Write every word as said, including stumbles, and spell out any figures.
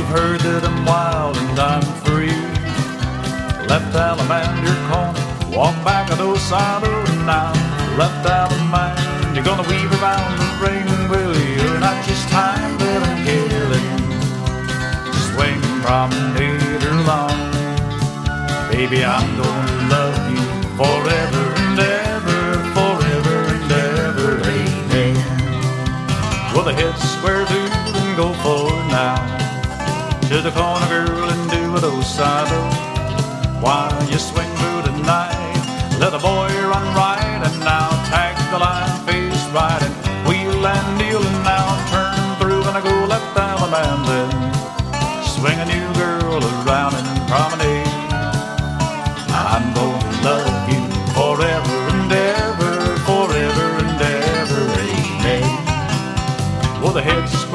you've heard that I'm wild and I'm free. Left Alamander corner, walk back of those saddles now. Left Alamander, you're gonna weave around the ring, will you? Not just time that I'm killing, swing promenade along. Baby, I'm gonna love you forever and ever, forever and ever, amen. Well, the head's square to and go forward now to the corner, girl, and do a dos-side-o. While you swing through the night, let the boy run right, and now tag the line, face right, and wheel and deal, and now turn through, and I go left Alabama, swing a new girl around in promenade. I'm gonna love you forever and ever, forever and ever, amen. Well, the head's